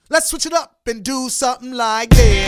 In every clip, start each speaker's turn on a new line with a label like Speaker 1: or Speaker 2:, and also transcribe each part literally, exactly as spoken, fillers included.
Speaker 1: Let's switch it up and do something like this.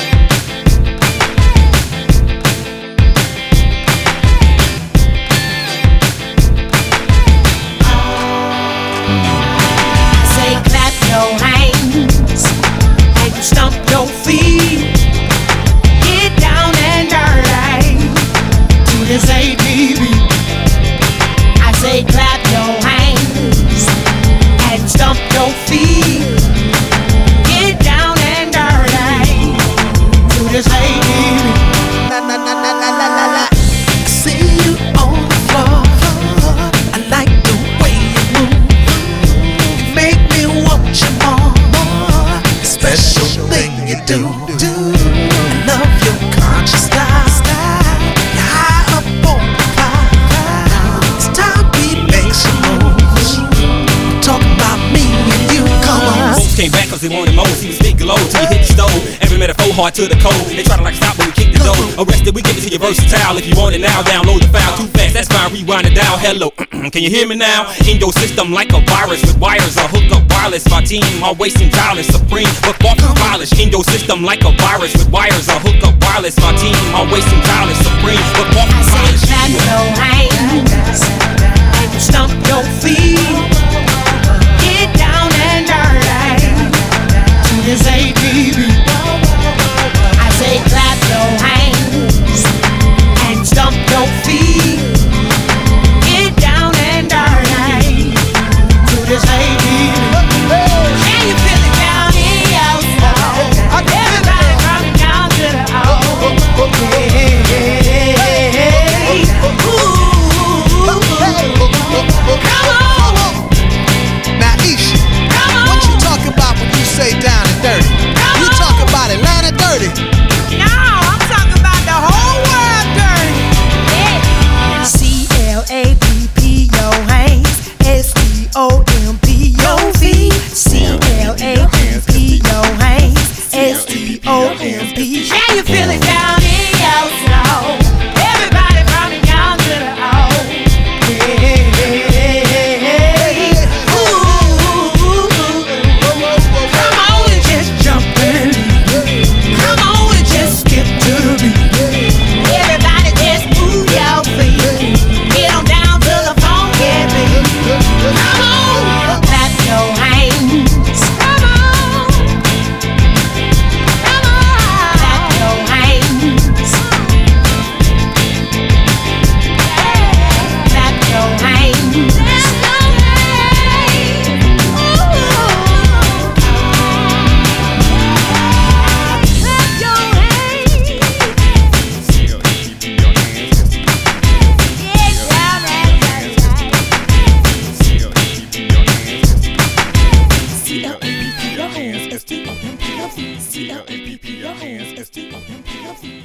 Speaker 2: Your hands and you stomp your feet. Get down and dirty to this A P B. I say clap your hands and stomp your feet. Get down and dirty to this A P B. La la la la la la la la. I see you on the floor. I like the way you move. You make me want you more, more. Special thing you do, do. I love your conscious style, style. You're high up on the cloud. It's time we make some moves. Talk about me and you, come on.
Speaker 3: Folks came back cause they wanted more. See the stick glow till you hit the stove. Every metaphor hard to the code. They try to like stop when we kick the door. Arrested, we give it to you versatile. If you want it now, download the file. Too fast, that's fine, rewind it down. Hello, can you hear me now? In your system like a virus with wires or hook up wireless. My team always seem tireless, supreme, but far from polished. In your system like a virus with wires or hook up wireless. My team always seem tireless, supreme, but far from polished.
Speaker 2: Clap your hands and you stomp your feet. Get down and dirty to this A P B. I say clap your hands and stomp your feet. Get down and dirty to this A P B. Can you feel it down in your soul? Everybody from down to the O. Come on.
Speaker 1: Now, Isha, what you talk about when you say down and dirty? You talk about Atlanta dirty.
Speaker 2: No, I'm talking about the whole world dirty. C L A P P your hands, S T O M P your feet. C L A P P your hands, S T O M P. Can you feel it down in your soul? Everybody from the down to the O. Hey, hey, hey, hey, hey. Ooh, come on and just jump in. Come on and just skip to the beat. Everybody just move your feet. Get on down to the funky beat. Come on, clap your hands. Come on, come on, clap your hands. Clap your hands. Clap your hands. C L A P P your hands, S T O M P your feet. C L A P P your hands, S T O M P your feet.